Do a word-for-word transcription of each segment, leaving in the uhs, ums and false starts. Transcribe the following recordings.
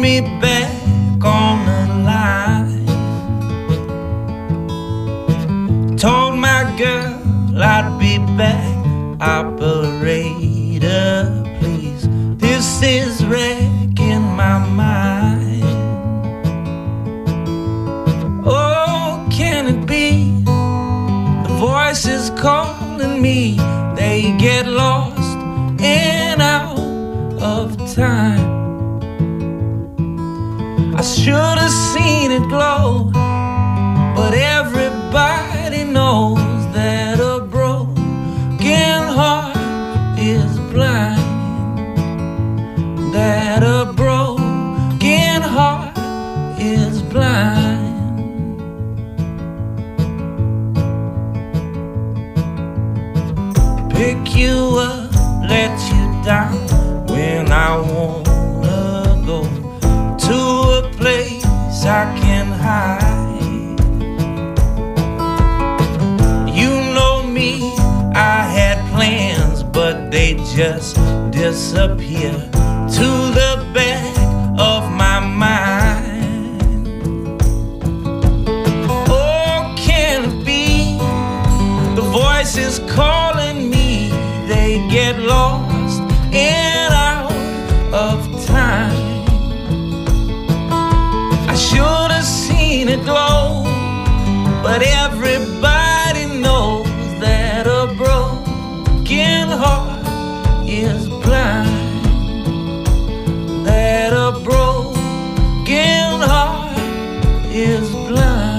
me back on the line. Told my girl I'd be back. Operator, please. This is wrecking my mind. Oh, can it be? The voices calling me, they get lost and out of time. I should have seen it glow, but everybody knows that a broken heart is blind. That a broken heart is blind. Pick you up, let you down when I wanna go to a place I can hide. You know me, I had plans, but they just disappear to the back of my mind. Oh, can it be? The voices calling me, they get lost and out of time. I should have seen it glow, but everybody knows that a broken heart is blind. That a broken heart is blind.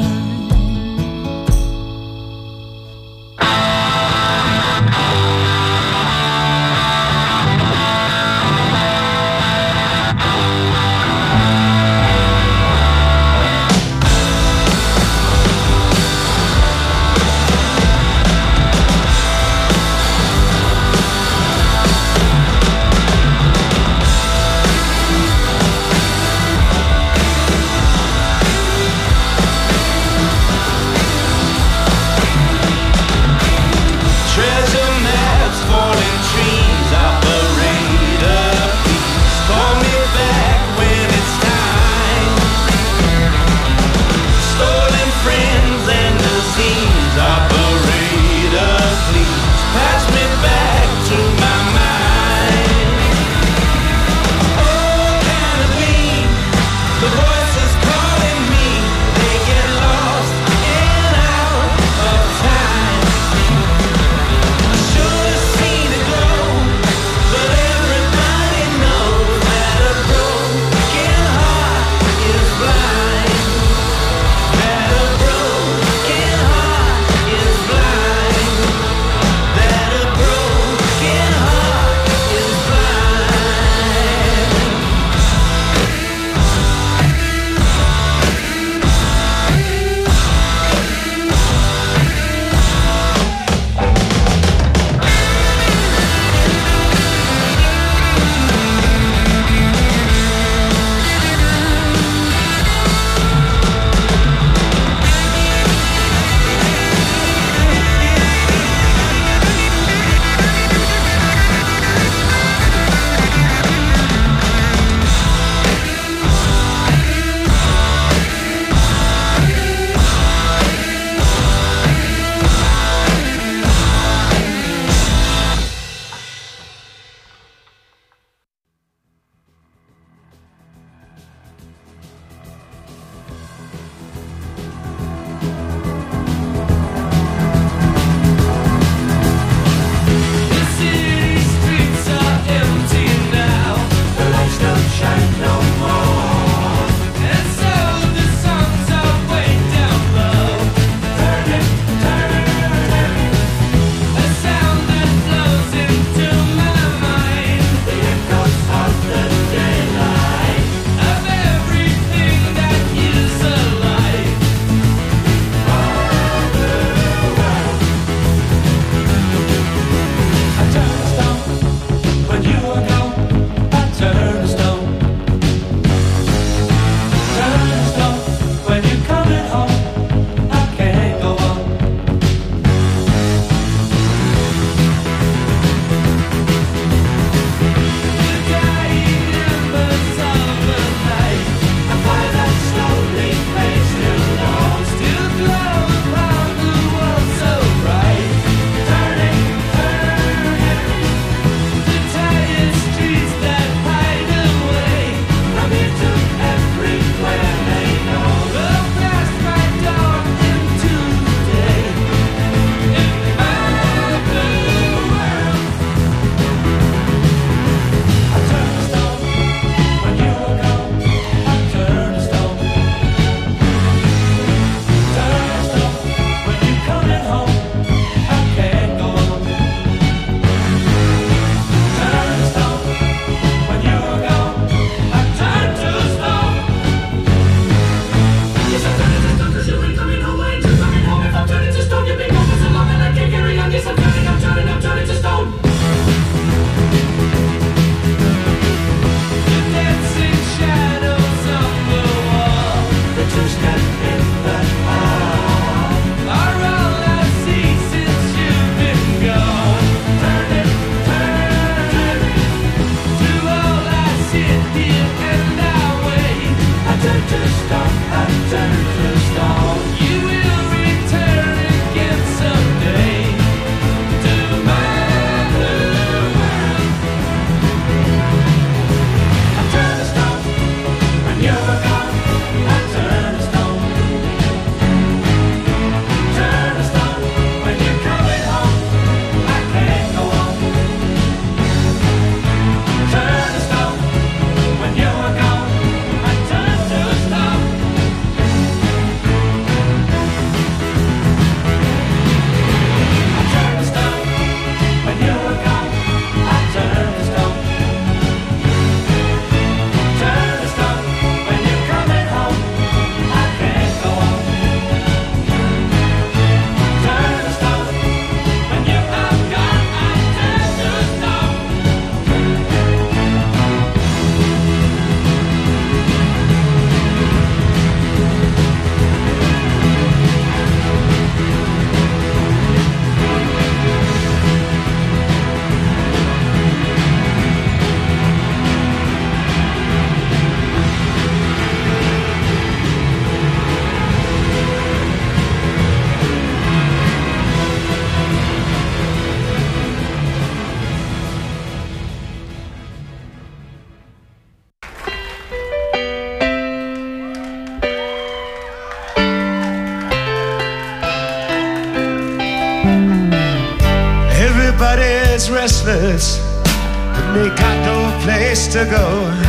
Everybody's restless, and they got no place to go.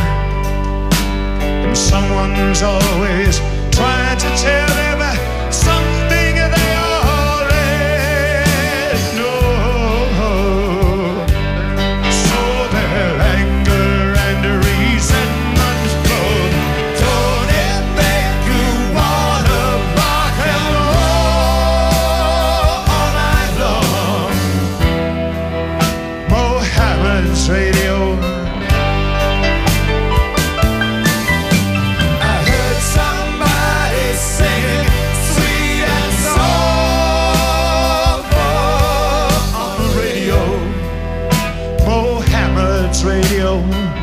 And someone's always trying to tell them something they already know. So their anger and resentment flow. Don't it make you wanna rock and roll all night long? Mohammed's Radio. I heard somebody singing sweet and soulful on the radio. Mohammed's Radio.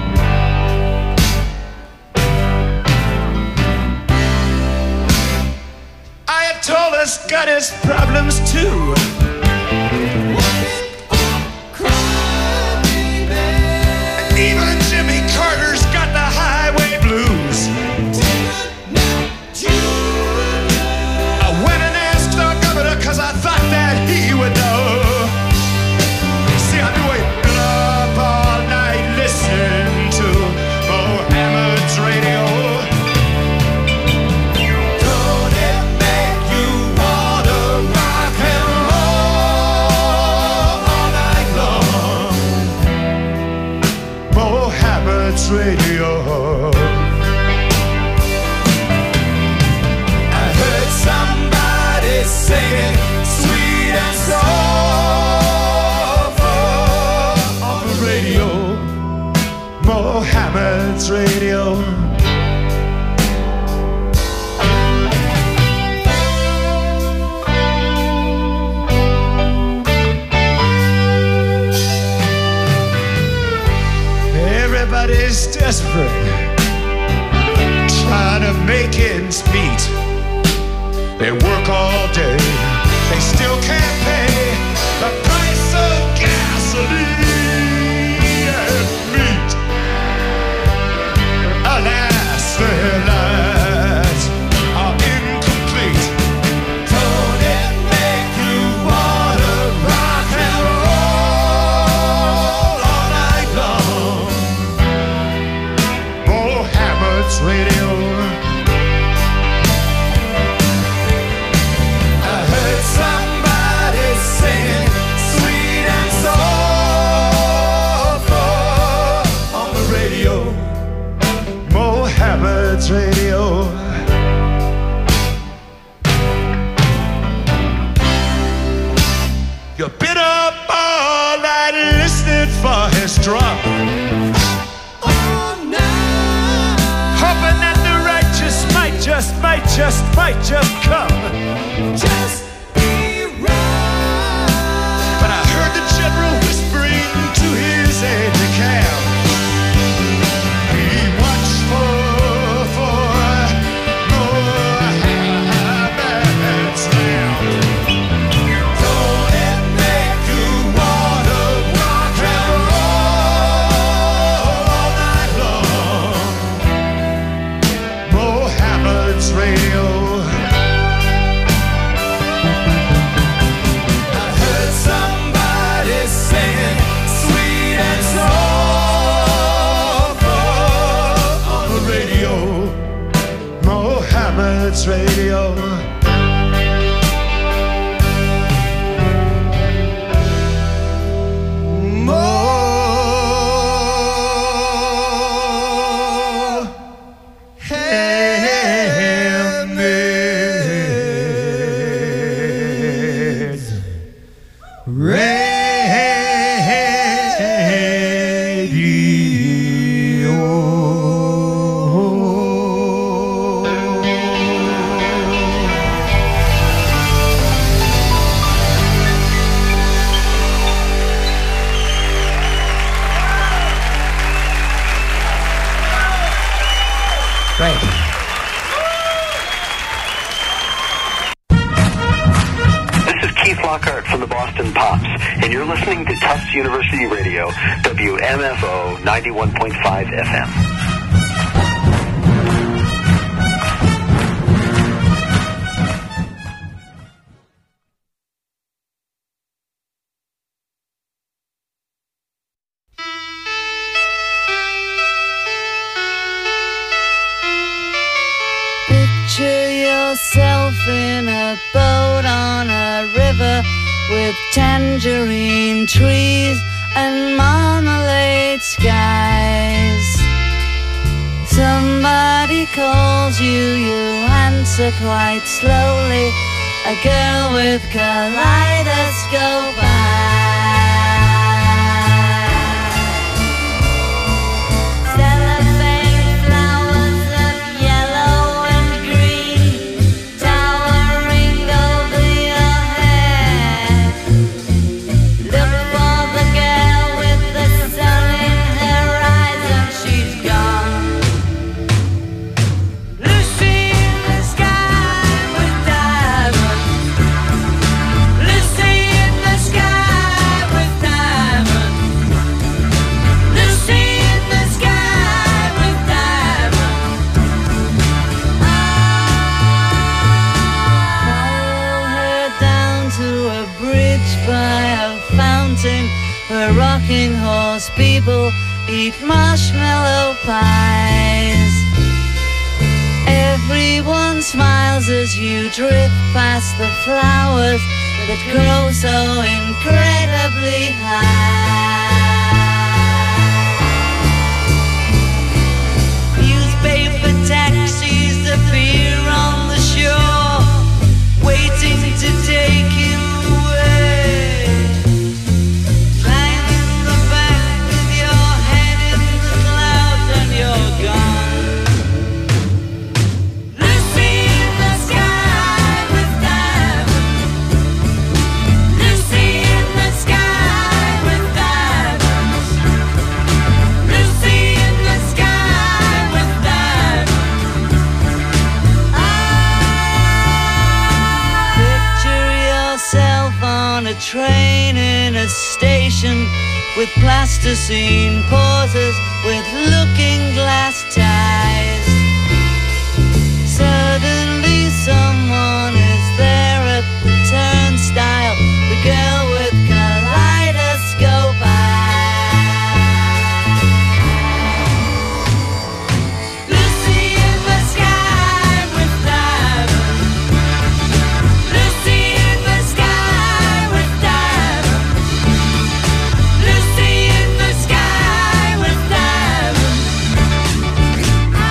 Ayatollah's got his problems too. Even Jimmy Carter's got the highway blues. I went and asked the governor cause I thought that he would know. See, I've been waiting up all night listening to Mohammed's Radio. Don't it make you wanna rock and roll all night long? Mohammed's Radio. I heard somebody singing sweet and soulful on the radio. Mohammed's Radio. Everybody's desperate, trying to make ends meet. They work all day, they still can't pay the price of gasoline and meat. Alas, their lives are incomplete. Don't it make you wanna rock and roll all night long? Mohammed's Radio. I heard somebody singing sweet and soulful on the radio. Mohammed's Radio. You've been up all night listening for his drum, hoping that the righteous might just, might just, might just come. Just be right. But I heard the general whispering to his aide-de-camp. Be watchful, for Roots Radio. University Radio, W M F O ninety-one point five F M. Picture yourself in a boat on a river with tangerine trees and marmalade skies. Somebody calls you, you answer quite slowly. A girl with kaleidoscope eyes. Cellophane flowers of yellow and green towering over your head. Look for the girl with the sun in her eyes and she's gone. Lucy in the sky with diamonds. Lucy in the sky with diamonds. Lucy in the sky with diamonds. Follow her down to a bridge by a fountain where rocking horse people eat marshmallow pies. Everyone smiles as you drift past the flowers that grow so incredibly high. Newspaper taxis appear on the shore, waiting to take you away. Climb in the back with your head in the clouds and you're gone. Lucy in the sky with diamonds. Lucy in the sky with diamonds. Lucy in the sky with diamonds. Picture yourself on a train in a station with plasticine pauses with looking glass ties. Suddenly someone is there at the turnstile, the girl with kaleidoscope eyes. Lucy in the sky with diamonds. Lucy in the sky with diamonds. Lucy in the sky with diamonds. Ah.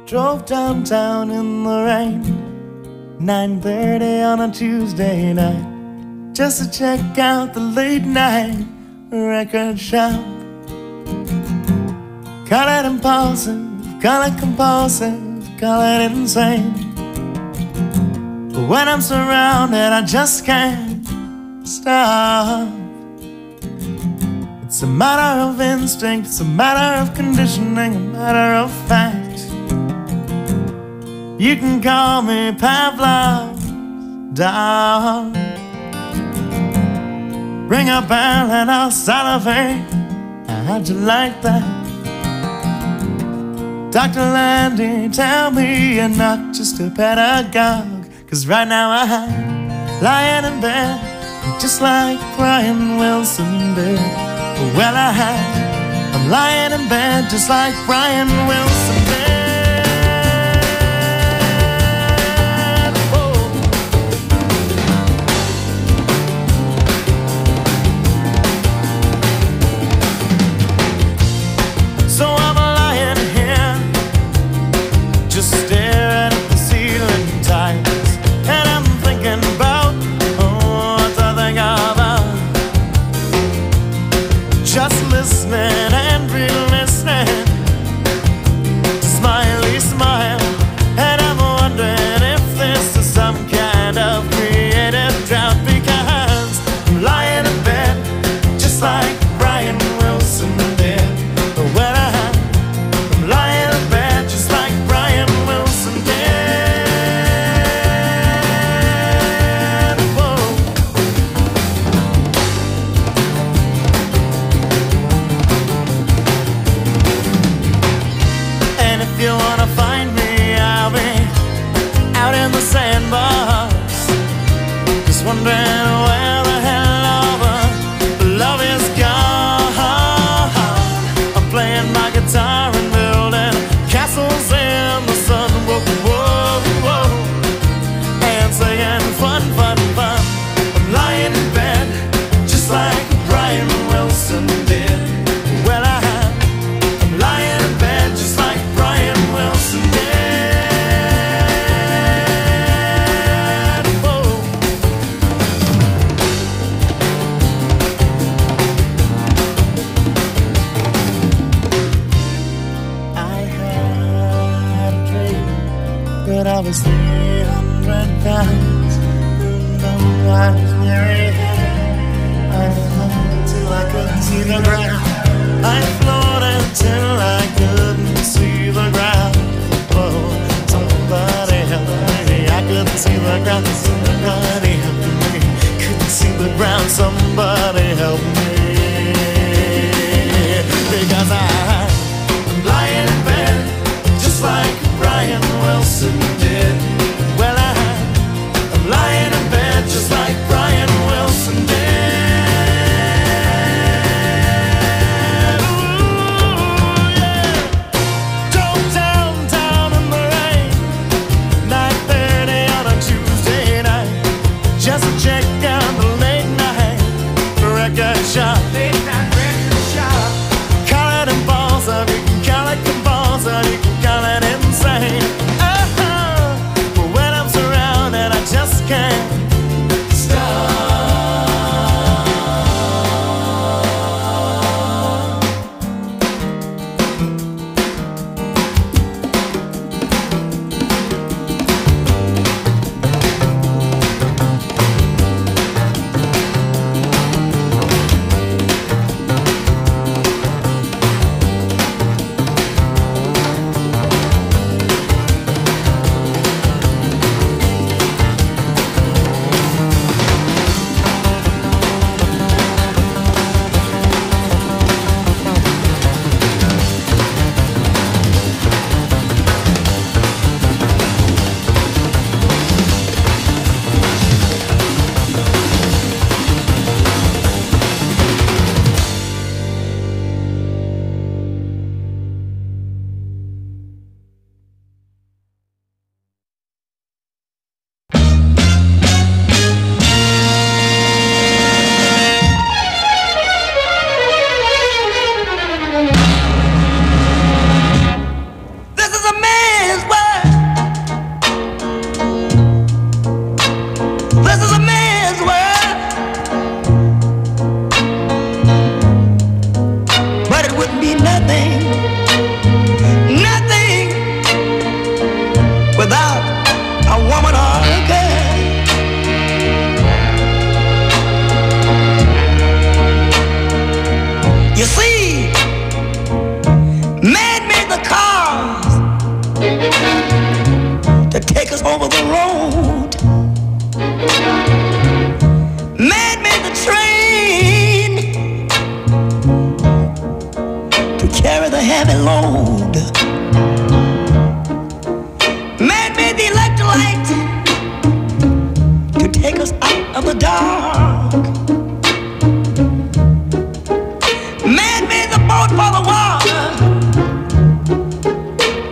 Drove downtown in the rain, nine thirty on a Tuesday night, just to check out the late night record shop. Call it impulsive, call it compulsive, call it insane, but when I'm surrounded I just can't stop. It's a matter of instinct, it's a matter of conditioning, a matter of fact. You can call me Pavlov's dog. Ring a bell and I'll salivate. How'd you like that? Doctor Landy, tell me you're not just a pedagogue, 'cause right now I'm lying in bed just like Brian Wilson did. Well, I I'm lying in bed just like Brian Wilson did. Ooh, yeah.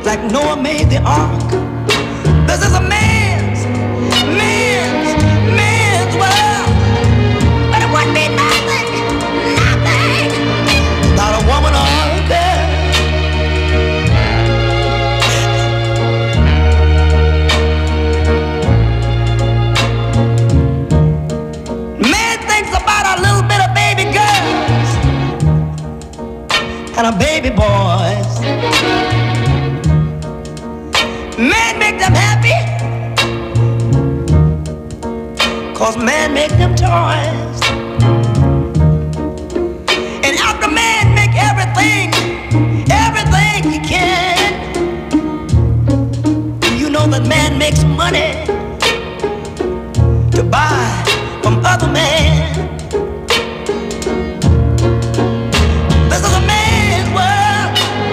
like Noah made the ark. This is a man's, man's, man's world. But it wouldn't be nothing, nothing without a woman or a girl. Man thinks about a little bit of baby girls and a baby boys. Man make them happy, cause man make them toys. And after man make everything, everything he can, you know that man makes money to buy from other men. This is a man's world,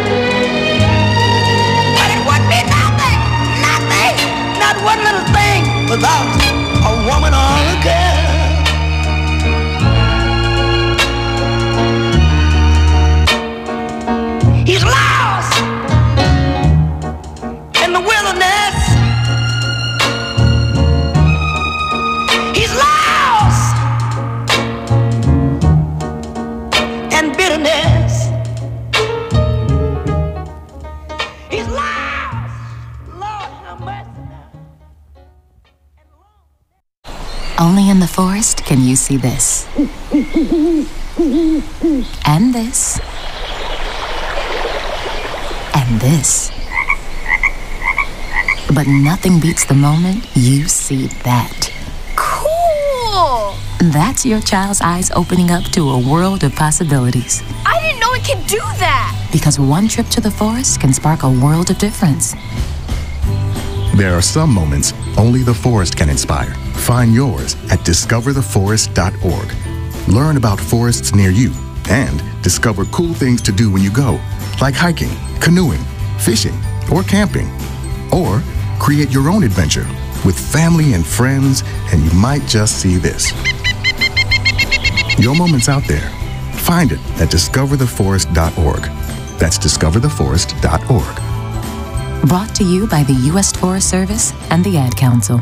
but it wouldn't be nothing, nothing, not one little thing without a woman or a girl. He's lost in the wilderness. He's lost in bitterness. He's lost. Lord have mercy now. Only in the forest can you see this. And this. And this. But nothing beats the moment you see that. Cool! That's your child's eyes opening up to a world of possibilities. I didn't know it could do that! Because one trip to the forest can spark a world of difference. There are some moments only the forest can inspire. Find yours at discover the forest dot org. Learn about forests near you and discover cool things to do when you go, like hiking, canoeing, fishing, or camping. Or create your own adventure with family and friends, and you might just see this. Your moment's out there. Find it at discover the forest dot org. That's discover the forest dot org. Brought to you by the U S Forest Service and the Ad Council.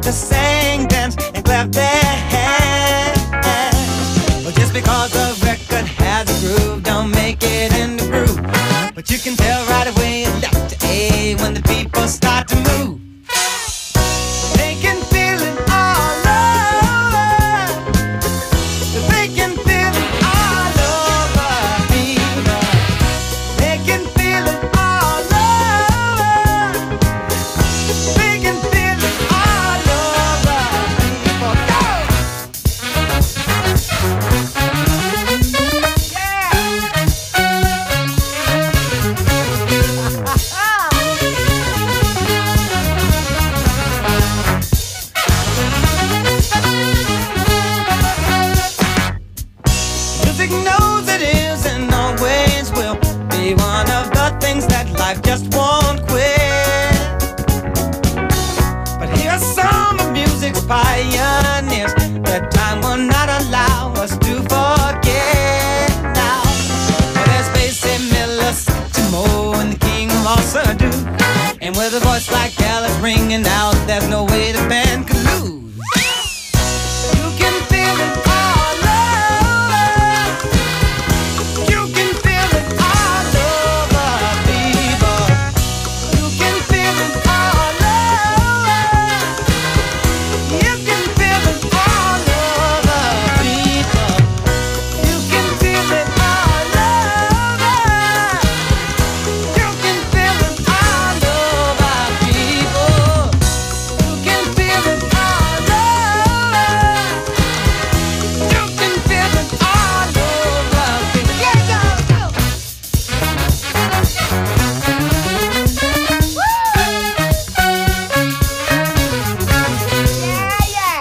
to sing, dance, and clap their hands. Well, just because the record has a groove, don't make it in the groove. But you can tell right away left to A when the people start to move. They can feel it all over. They can feel it all over, people. They can feel it all over. They can feel it all over, people. Go! Music knows it is and always will be one of the things that life just won't quit. But here's some of music's pioneers that time will not allow us to forget now. Well, there's Basie Miller, Satchmo, and the King of Ossadoo. And with a voice like Alice ringing out, there's no way the band could lose. You can feel it all over. You can feel it all over, people. You can feel it all over. You can feel it all over, people. You can feel it all over. You can feel it all over, people. You can feel it all over. You can feel it all over, people. Yeah, go, go. Yeah,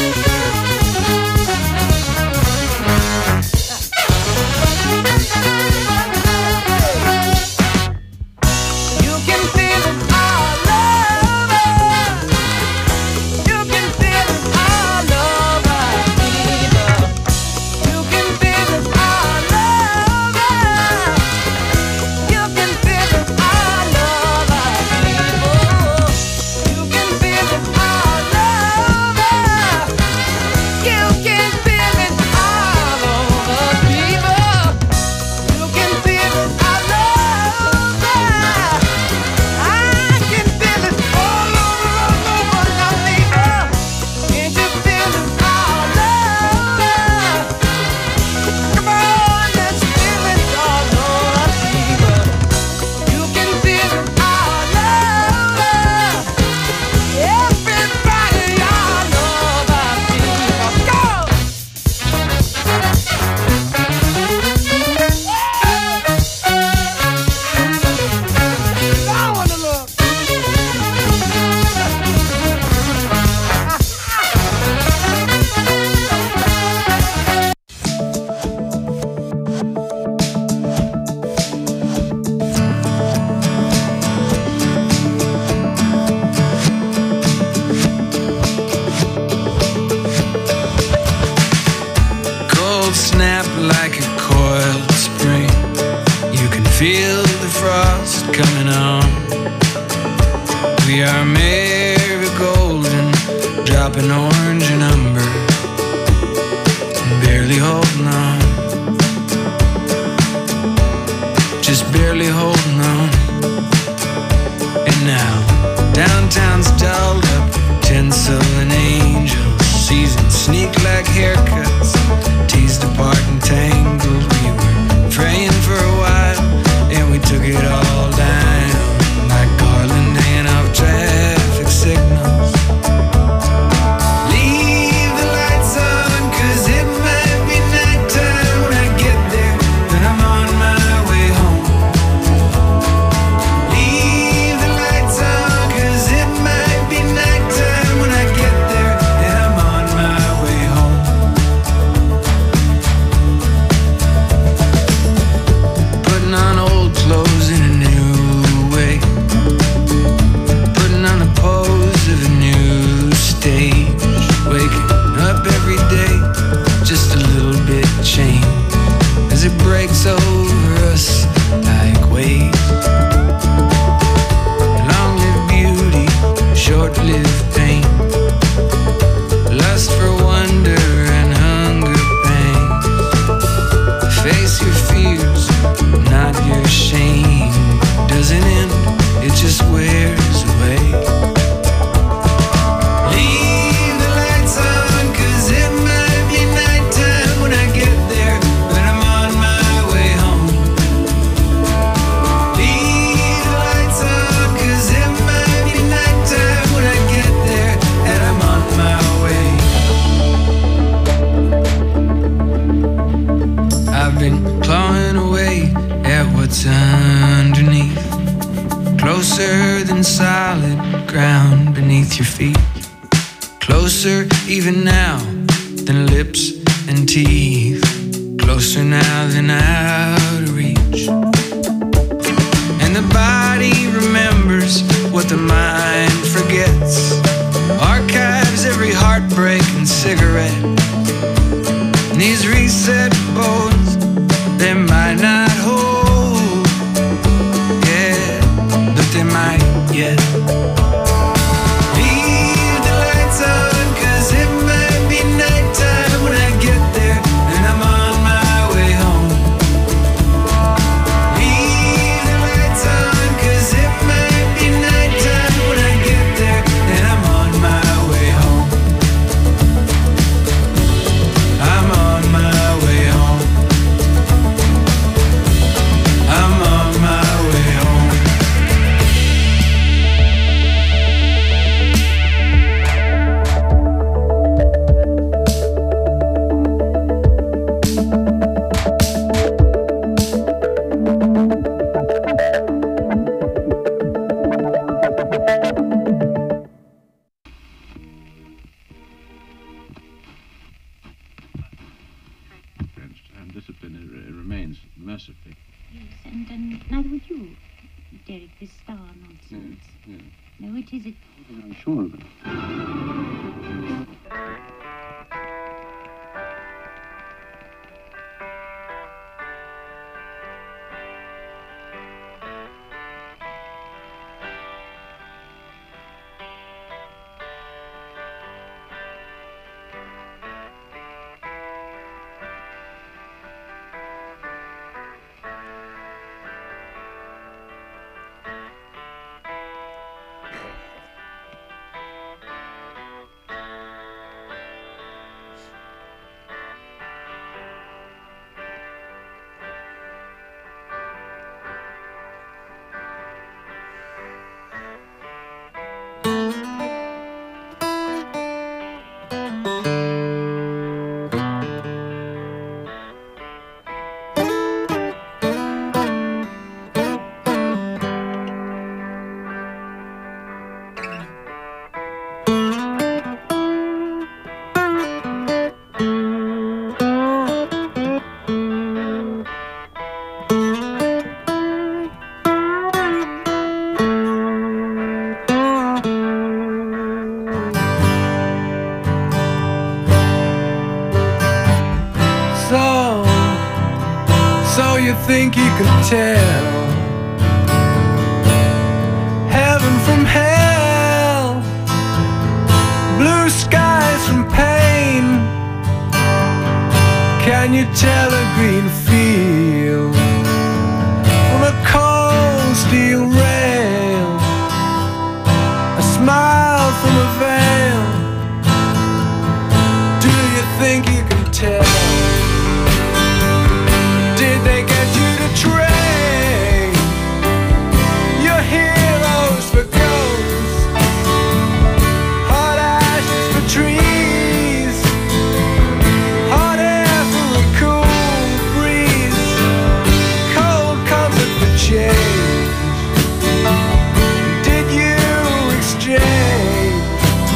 You can feel it all over. You can feel it all over, people. You can feel it all over. You can feel it all over, people. You can feel it all over. You can feel it all over, people. You can feel it all over. I can feel it all over, all over now, people. Can't you feel it all over? Come on, let's feel it all over, people. You can feel it all over. Everybody all over, people. Go! I wanna look. Cold snap like a coiled spring. You can feel the frost coming on. We are marigolden, dropping orange and umber, barely holding on. Just barely holding on. And now downtown's dolled up, tinsel and angels, seasons sneak like haircuts, teased apart and tangled. We were praying for a while, and we took it all down like Garland hanging off traffic signals. Leave the lights on, 'cause it might be nighttime when I get there, and I'm on my way home. on solid ground beneath your feet. Closer even now than lips and teeth. Closer now than out of reach. And the body remembers what the mind forgets. Archives every heartbreak and cigarette. And these reset bones, they might not hold, yeah, but they might yet. Leave the lights on, 'cause it might be nighttime when I get there, and I'm on my way home. Leave the lights on, 'cause it might be nighttime when I get there, and I'm on my way home. I'm on my way home. I'm on my way home. And discipline it remains mercifully. Yes, and, and neither would you, Derek, this star nonsense. Yes, yes. No, it isn't. I'm sure of it. You think you can tell heaven from hell, blue skies from pain? Can you tell a green field from a cold steel rail, a smile from a veil? Do you think you can tell? Did they get you to trade your heroes for ghosts, hot ashes for trees, hot air for a cool breeze, cold comfort for change? Did you exchange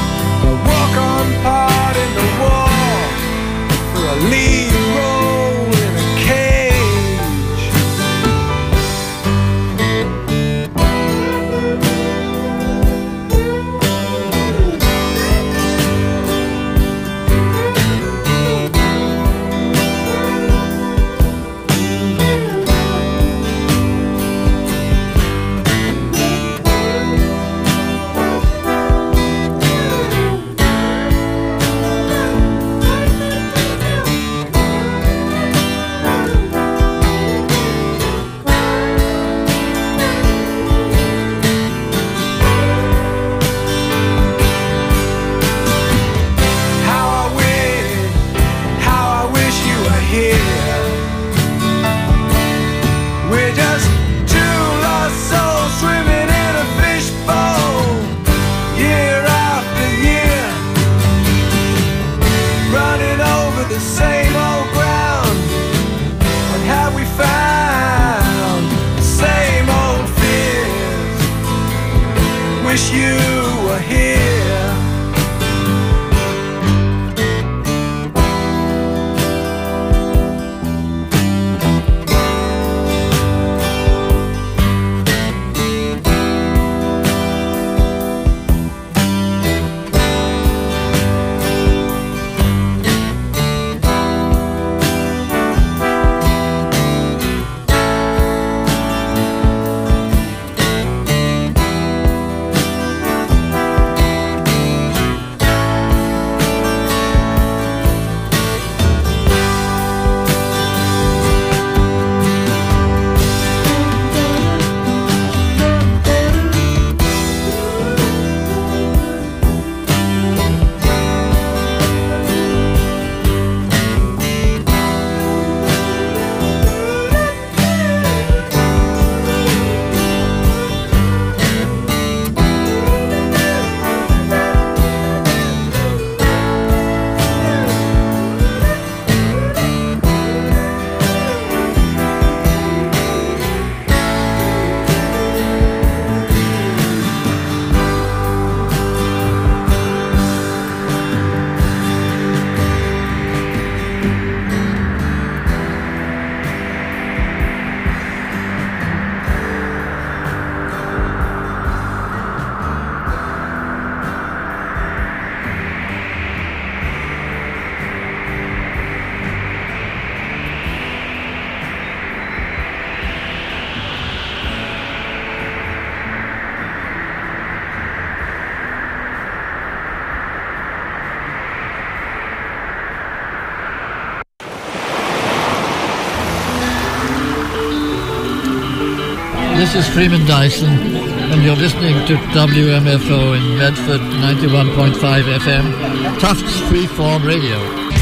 This is Freeman Dyson, and you're listening to W M F O in Medford, ninety-one point five F M, Tufts Freeform Radio.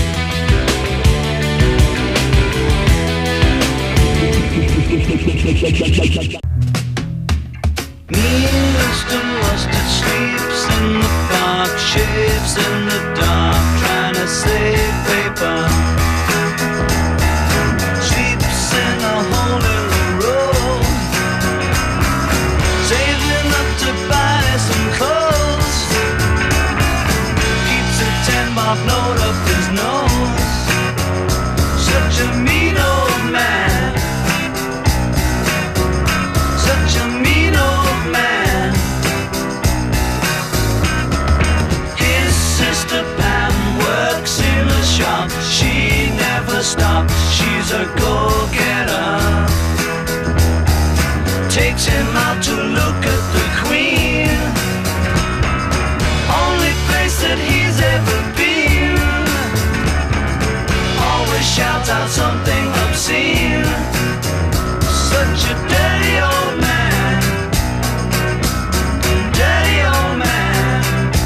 Winston Mustard sleeps in the park, shaves in the dark, trying to save paper. Sleeps in a hole in the road, saving up to buy some clothes. Keeps a ten mark note up his nose. Such a mean old man. Such a mean old man. His sister Pam works in a shop. She never stops, she's a go-getter. Takes him out to look at the Queen, only place that he's ever been. Always shouts out something obscene. Such a dirty old man. Dirty old man.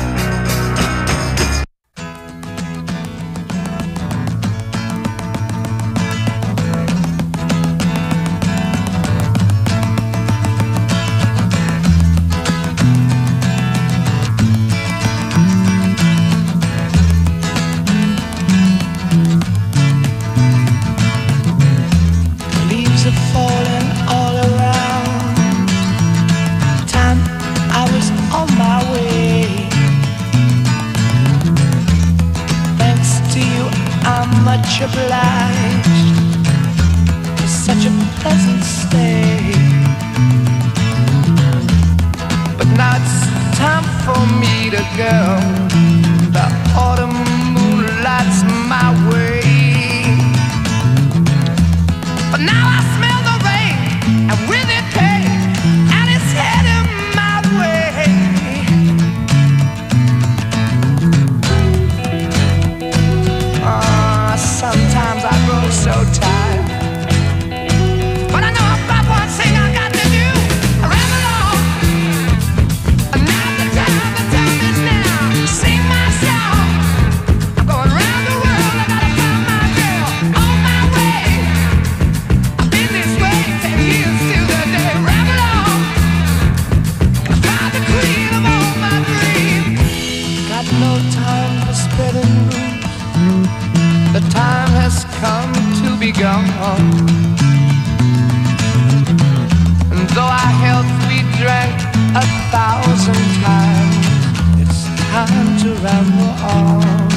Leaves are falling all around. Time I was on my way. Thanks to you, I'm much obliged for such a pleasant stay. But now it's time for me to go. The autumn moonlight's my way. But now I smell the rain, and with it pain, and it's heading my way. Ah, sometimes I grow so tired, but I know about one thing I got to do. I ramble on, and now the time, the time is now. Sing my song. I'm going round the world. I gotta find my girl on my way. Been this way ten years to the day. Ramble on, I found the queen of all my dreams. Got no time for spreading news. The time has come to be gone. And though our health we drank a thousand times, it's time to ramble on.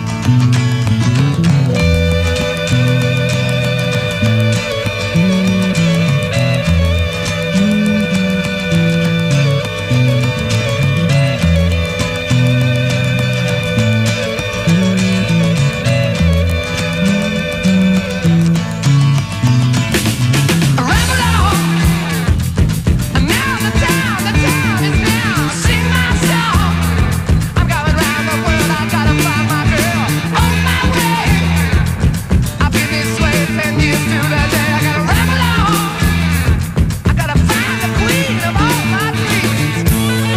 Ramble on, and now the time, the time is now. Sing my song. I'm going round the world. I gotta find my girl on my way. I've been this way ten years to the day. I gotta ramble on. I gotta find the queen of all my dreams.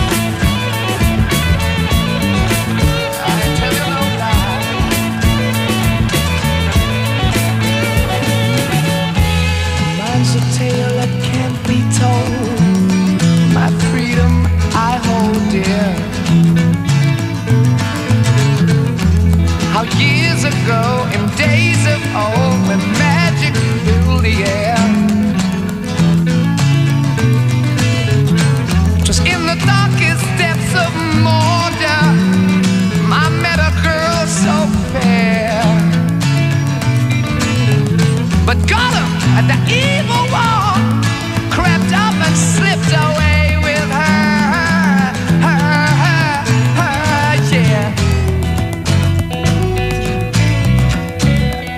I ain't tell you no lie. Mine's a tale that can't be told. My freedom I hold dear. How years ago, in days of old, when magic filled the air, just in the darkest depths of Mordor, I met a girl so fair. But Gollum, the evil one, crept up and slipped away with her, her, her, her, yeah.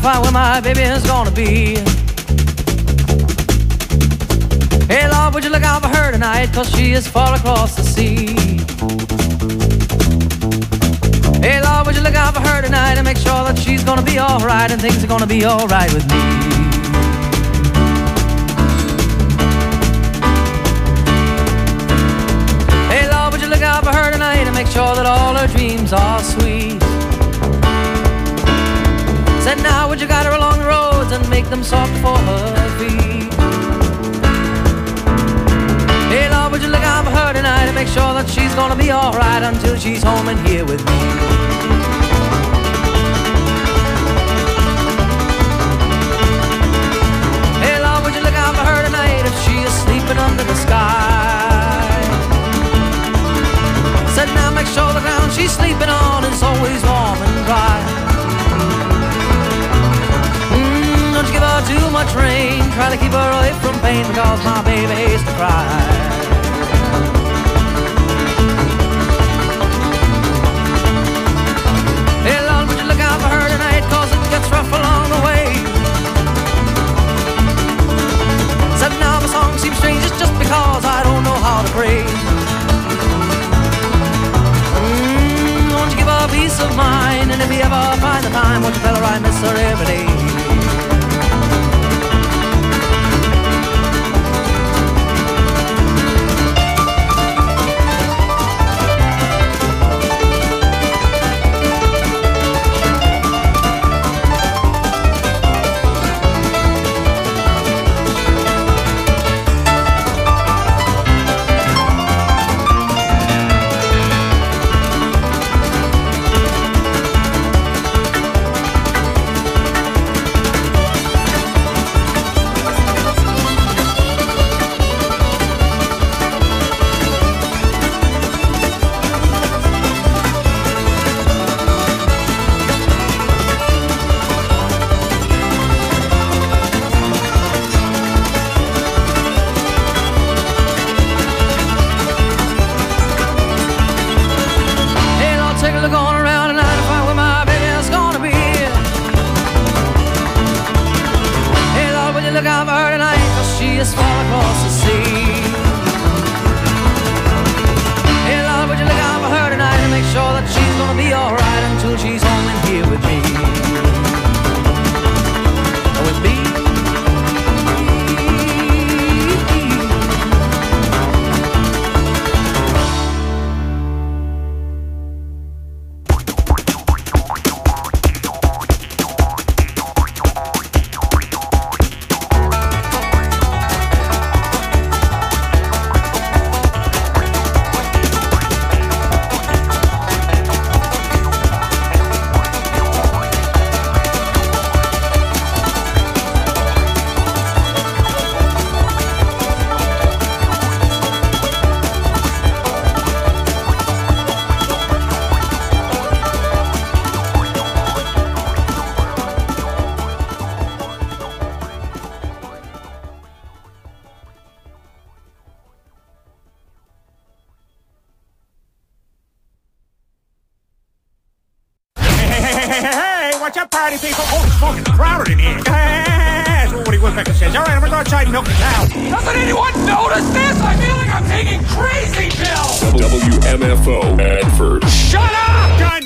find where my baby is gonna be. Hey Lord, would you look out for her tonight, cause she is far across the sea. Hey Lord, would you look out for her tonight and make sure that she's gonna be alright and things are gonna be alright with me. Hey Lord, would you look out for her tonight and make sure that all her dreams are sweet. Said now would you guide her along the roads and make them soft for her feet. Hey Lord, would you look out for her tonight and make sure that she's gonna be alright until she's home and here with me. Hey Lord, would you look out for her tonight if she is sleeping under the sky. Said now make sure the ground she's sleeping on is always warm and dry. Mm, don't you give her too much rain, try to keep her away from pain because my baby hates to cry. Hey Lord, would you look out for her tonight, cause it gets rough along the way. Said now the song seems strange, it's just because I don't know how to pray. Mm, won't you give her peace of mind, and if you ever find the time, won't you tell her I miss her every day. People, oh, it's fucking crowded in here. That's what Woody Woodpecker says. All right, I'm gonna go outside and milk the cow. Doesn't anyone notice this? I feel like I'm taking crazy pills. W M F O Adford. Shut up, guys!